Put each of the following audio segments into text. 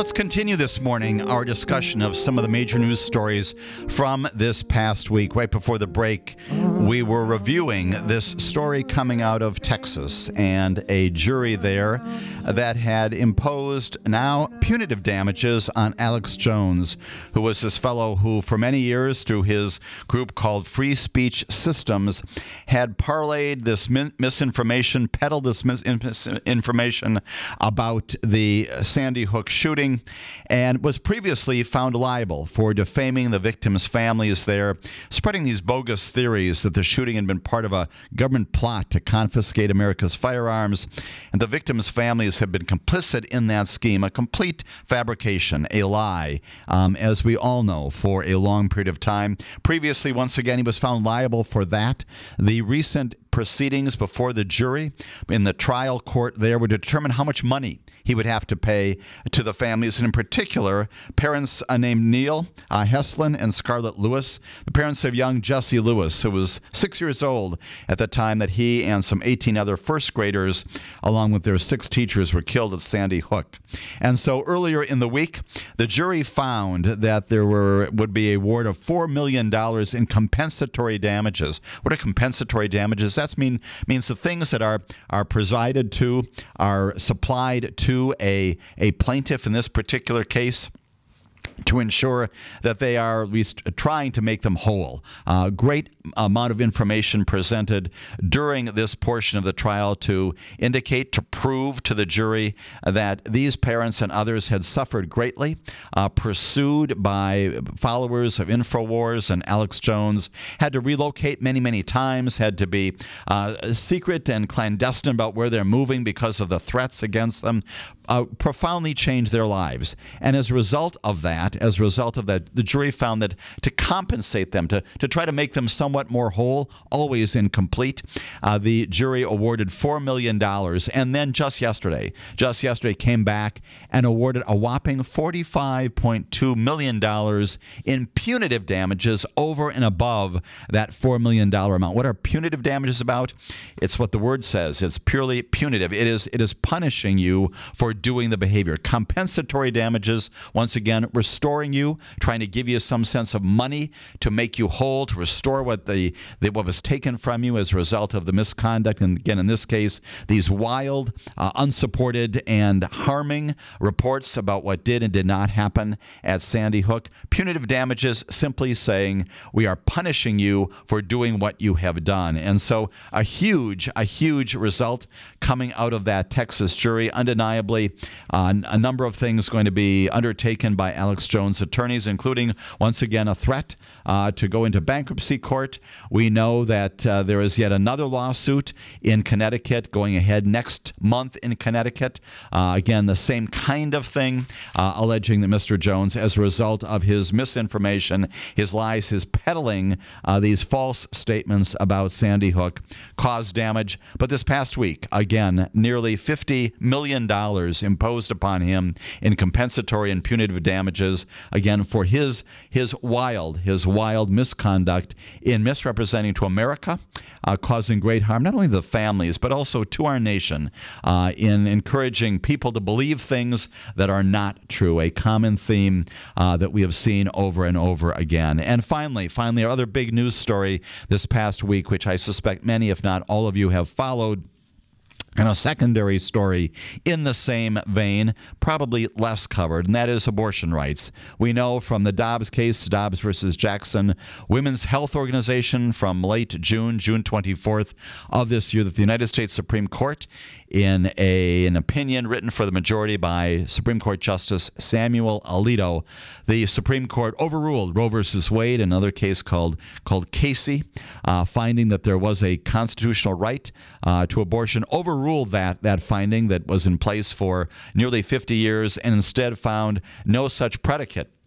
Let's continue this morning our discussion of some of the major news stories from this past week. Right before the break, we were reviewing this story coming out of Texas and a jury there that had imposed now punitive damages on Alex Jones, who was this fellow who for many years through his group called Free Speech Systems had parlayed this misinformation, peddled this misinformation about the Sandy Hook shooting, and was previously found liable for defaming the victims' families there, spreading these bogus theories that the shooting had been part of a government plot to confiscate America's firearms, and the victims' families had been complicit in that scheme, a complete fabrication, a lie, as we all know, for a long period of time. Previously, once again, he was found liable for that. The recent proceedings before the jury in the trial court there would determine how much money he would have to pay to the families, and in particular, parents named Neil Heslin and Scarlett Lewis, the parents of young Jesse Lewis, who was 6 years old at the time that he and some 18 other first graders, along with their 6 teachers, were killed at Sandy Hook. And so earlier in the week, the jury found that there would be a award of $4 million in compensatory damages. What are compensatory damages? That means the things that are provided to, are supplied to a plaintiff in this particular case, to ensure that they are at least trying to make them whole. Great amount of information presented during this portion of the trial to indicate, to prove to the jury that these parents and others had suffered greatly, pursued by followers of InfoWars and Alex Jones, had to relocate many, many times, had to be secret and clandestine about where they're moving because of the threats against them, profoundly changed their lives. And as a result of that, the jury found that to compensate them, to try to make them somewhat more whole, always incomplete, the jury awarded $4 million. And then just yesterday came back and awarded a whopping $45.2 million in punitive damages over and above that $4 million amount. What are punitive damages about? It's what the word says. It's purely punitive. It is punishing you for doing the behavior. Compensatory damages, once again, restoring you, trying to give you some sense of money to make you whole, to restore what was taken from you as a result of the misconduct. And again, in this case, these wild, unsupported, and harming reports about what did and did not happen at Sandy Hook. Punitive damages simply saying we are punishing you for doing what you have done. And so a huge result coming out of that Texas jury. Undeniably, a number of things going to be undertaken by Alex Jones' attorneys, including, once again, a threat to go into bankruptcy court. We know that there is yet another lawsuit in Connecticut going ahead next month in Connecticut. Again, the same kind of thing, alleging that Mr. Jones, as a result of his misinformation, his lies, his peddling these false statements about Sandy Hook, caused damage. But this past week, again, nearly $50 million imposed upon him in compensatory and punitive damages, again, for his wild misconduct in misrepresenting to America, causing great harm, not only to the families, but also to our nation, in encouraging people to believe things that are not true, a common theme that we have seen over and over again. And finally, our other big news story this past week, which I suspect many, if not all of you, have followed, and a secondary story in the same vein, probably less covered, and that is abortion rights. We know from the Dobbs case, Dobbs versus Jackson, Women's Health Organization, from late June 24th of this year, that the United States Supreme Court, in an opinion written for the majority by Supreme Court Justice Samuel Alito, the Supreme Court overruled Roe versus Wade, another case called Casey, finding that there was a constitutional right to abortion, overruled that finding that was in place for nearly 50 years, and instead found no such predicate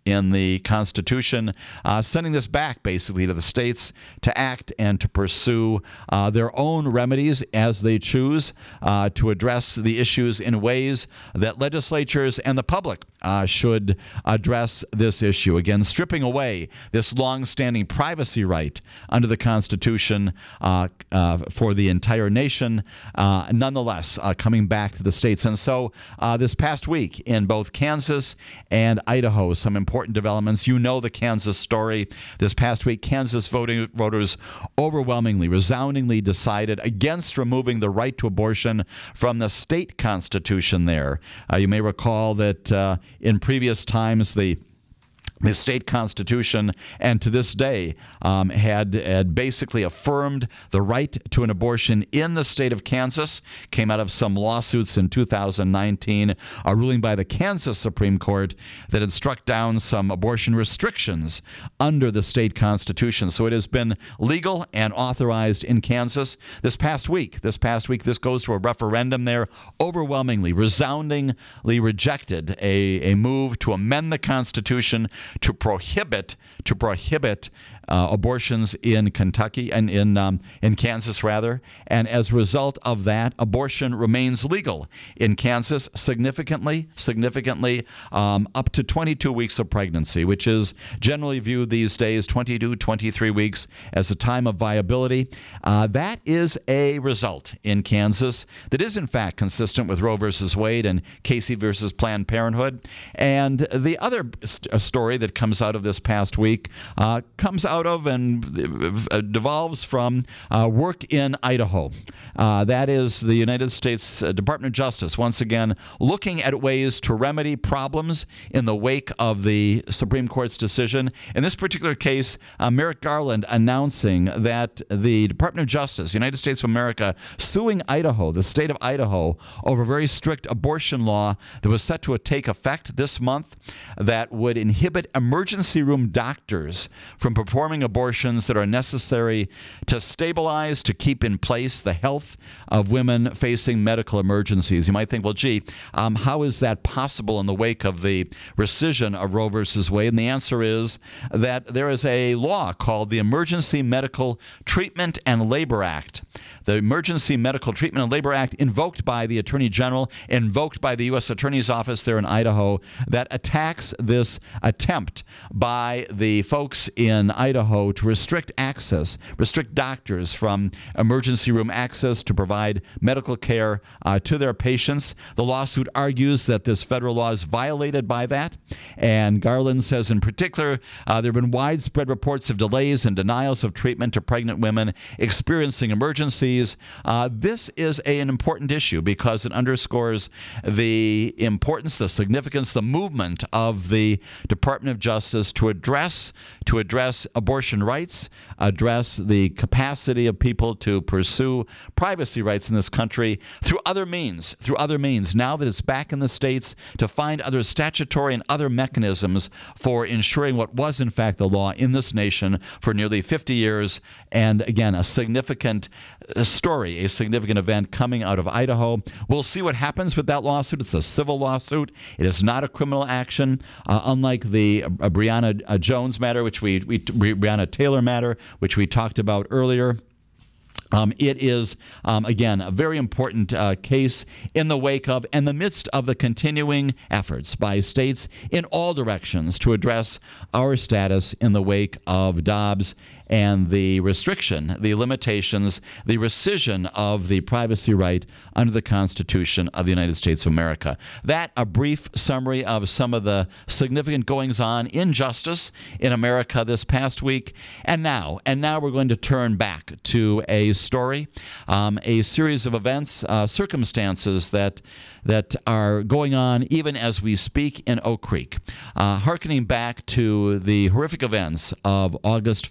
in the Constitution, sending this back basically to the states to act and to pursue their own remedies as they choose to address the issues in ways that legislatures and the public should address this issue. Again, stripping away this long-standing privacy right under the Constitution for the entire nation, nonetheless coming back to the states. And so this past week in both Kansas and Idaho, some important developments. You know the Kansas story. This past week, Kansas voters overwhelmingly, resoundingly decided against removing the right to abortion from the state constitution there. You may recall that in previous times, the state constitution, and to this day, had basically affirmed the right to an abortion in the state of Kansas. Came out of some lawsuits in 2019, a ruling by the Kansas Supreme Court that had struck down some abortion restrictions under the state constitution. So it has been legal and authorized in Kansas. This past week, this goes to a referendum there, overwhelmingly, resoundingly rejected a move to amend the Constitution to prohibit abortions in Kentucky and in Kansas rather, and as a result of that, abortion remains legal in Kansas significantly up to 22 weeks of pregnancy, which is generally viewed these days 22, 23 weeks as a time of viability. That is a result in Kansas that is in fact consistent with Roe versus Wade and Casey versus Planned Parenthood. And the other story that comes out of this past week comes out of and devolves from work in Idaho. That is the United States Department of Justice, once again, looking at ways to remedy problems in the wake of the Supreme Court's decision. In this particular case, Merrick Garland announcing that the Department of Justice, United States of America, suing Idaho, the state of Idaho, over a very strict abortion law that was set to take effect this month that would inhibit emergency room doctors from performing abortions that are necessary to stabilize, to keep in place the health of women facing medical emergencies. You might think, well, gee, how is that possible in the wake of the rescission of Roe versus Wade? And the answer is that there is a law called the Emergency Medical Treatment and Labor Act. The Emergency Medical Treatment and Labor Act, invoked by the Attorney General, invoked by the U.S. Attorney's Office there in Idaho, that attacks this attempt by the folks in Idaho to restrict doctors from emergency room access to provide medical care to their patients. The lawsuit argues that this federal law is violated by that. And Garland says in particular, there have been widespread reports of delays and denials of treatment to pregnant women experiencing emergencies. This is an important issue because it underscores the importance, the significance, the movement of the Department of Justice to address abortion rights, address the capacity of people to pursue privacy rights in this country through other means. Now that it's back in the states, to find other statutory and other mechanisms for ensuring what was in fact the law in this nation for nearly 50 years. And again, a significant story, a significant event coming out of Idaho. We'll see what happens with that lawsuit. It's a civil lawsuit. It is not a criminal action, unlike the Breonna Jones matter, Breonna Taylor matter, which we talked about earlier. It is, again, a very important case in the wake of and the midst of the continuing efforts by states in all directions to address our status in the wake of Dobbs and the restriction, the limitations, the rescission of the privacy right under the Constitution of the United States of America. That, a brief summary of some of the significant goings-on in justice in America this past week. And now we're going to turn back to a story, a series of events, circumstances that are going on even as we speak in Oak Creek, hearkening back to the horrific events of August 5th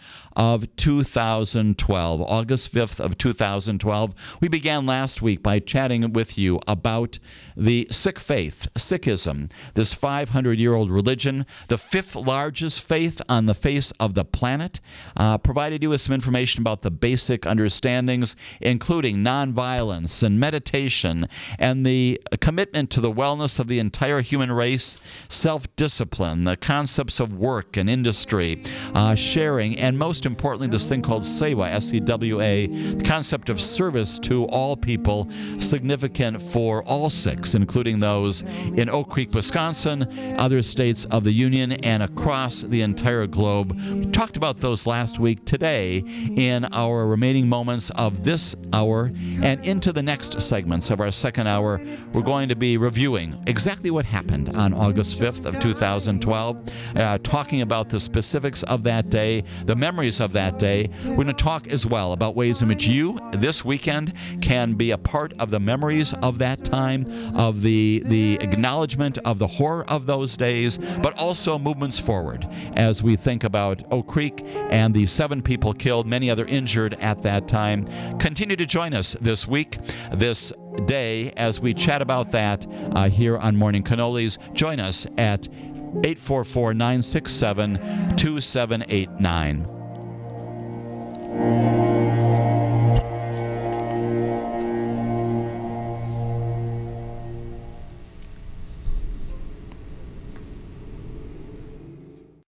of 2012. August 5th of 2012. We began last week by chatting with you about the Sikh faith, Sikhism, this 500-year-old religion, the fifth largest faith on the face of the planet. Provided you with some information about the basic understandings, including nonviolence and meditation and the commitment to the wellness of the entire human race, self-discipline, the concepts of work and industry, sharing, and most importantly, this thing called Sewa, S-E-W-A, the concept of service to all people, significant for all Sikhs, including those in Oak Creek, Wisconsin, other states of the Union, and across the entire globe. We talked about those last week. Today, in our remaining moments of this hour and into the next segments of our second hour, we're going to be reviewing exactly what happened on August 5th of 2012, talking about the specifics of that day, the memories of that day. We're going to talk as well about ways in which you, this weekend, can be a part of the memories of that time, of the acknowledgement of the horror of those days, but also movements forward as we think about Oak Creek and the 7 people killed, many other injured at that time. Continue to join us this week, this day, as we chat about that here on Morning Cannolis. Join us at 844-967-2789.